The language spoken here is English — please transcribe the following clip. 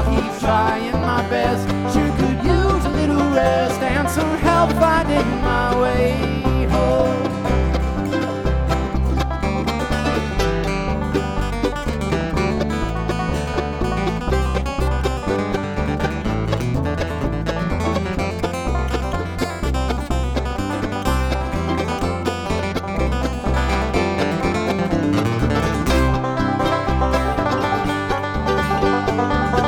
keep trying my best. Sure could use a little rest and some help finding my way home.